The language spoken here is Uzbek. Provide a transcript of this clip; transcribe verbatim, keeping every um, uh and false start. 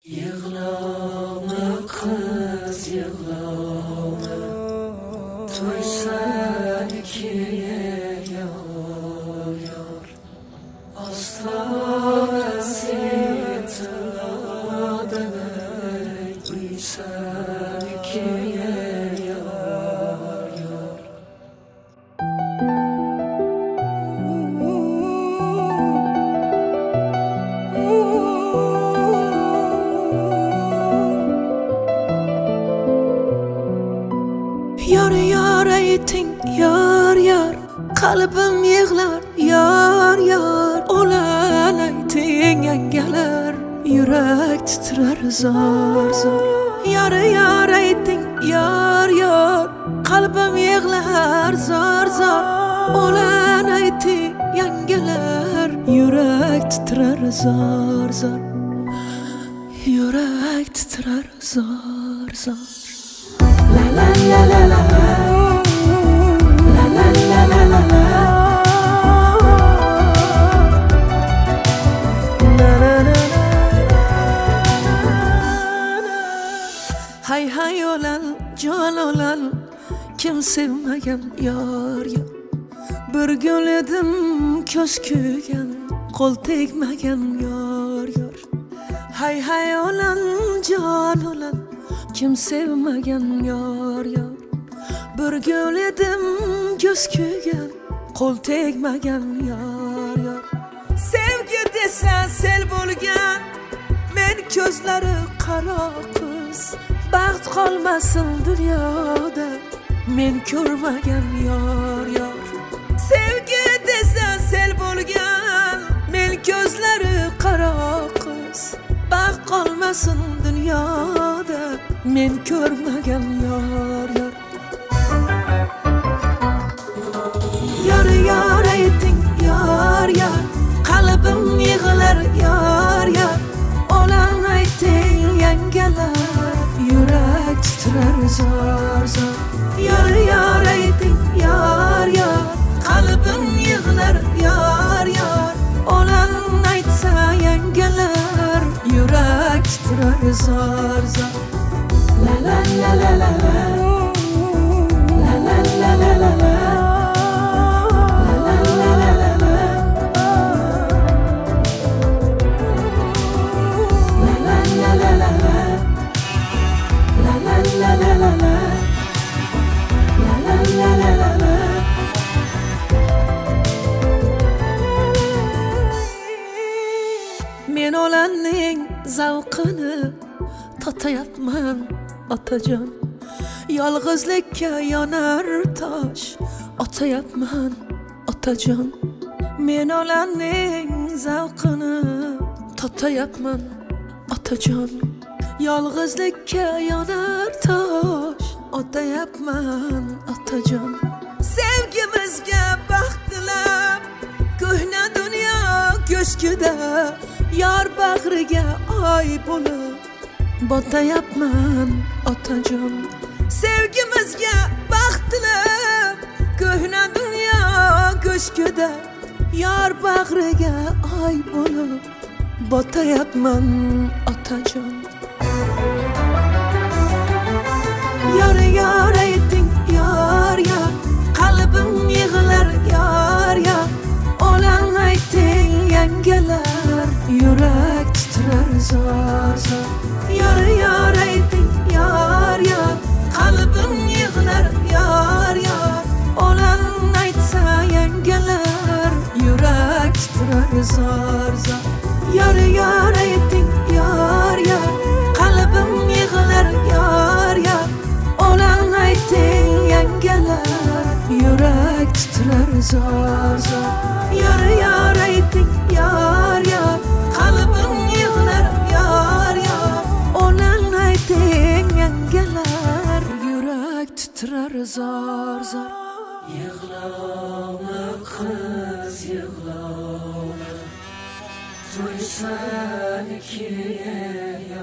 Yığlama kız yığlama, toysan ikiye yar yar. Astanası tadını duysan ikiye yar yar. Yar yar ayting yar yar, qalbim yig'lar yar yar. Olan ayting yangalar, yurak titrar zor zor. Yar yar ayting yar yar, qalbim yig'lar zor zor. Olan ayting yangalar, yurak titrar zor zor. Yurak titrar zor zor. La la la la la la, la la la la la la, na na na na. Hay hay olan can olan, kim sevmagan yar yar. Bir gül edim ko'z kuygan, qo'l tegmagan yar yar. Hay hay olan can olan, kim sevmagan yar yar. Bir gül edim göz kuygan, qo'l tegmagan yar yar. Sevgi desen sel bo'lgan, men ko'zlari qaro qiz. Baxt qolmasin dunyoda, men ko'rmagan yar yar. Sevgi desen sel bo'lgan, men ko'zlari qaro qiz. Baxt qolmasin dunyoda, men ko'rmagan yar yar. Yar yar ayting yar yar, qalbim yig'lar yar yar. Olan ayting yangalar, yurak titrar zor zor. Yar yar ayting yar yar, qalbim yig'lar yar yar. Olan aytsa yangalar, yurak titrar zor zor. La la la la la la, la la la la la la, la la la la la la, la la la la la la, la la la la la la, la la la la la la. Men olanning zavqini tatayapman otajon. Yolg'izlikka yonar tosh otayapman otajon. Men olanning zavqini tatayapman otajon. Yolg'izlikka yonar tosh otayapman otajon. Sevgimizga baxt tilab, ko'hna dunyo ko'shkida, yar bag'riga oy bo'lib botayapman otajon. Sevgimizga baxt tilab, ko'hna dunyo ko'shkida, yar bag'riga oy bo'lib botayapman otajon. Yar yar ayting yar yar, qalbim yig'lar yar yar. Olan ayting yangalar, yurak titrar zor zor. Yar yar ayting yar yar, qalbim yig'lar yar yar. Olan aytsa yangalar, yurak titrar zor zor. Yar yar ayting yar yar, qalbim yig'lar yar yar. Olan ayting yangalar, yurak titrar zor zor. Yar yar ayting yar yar, qalbim yig'lar yar yar. Olan ayting yangalar, yurak titrar zor zor. Yığlama kız yığlama, toysan ikiye yar.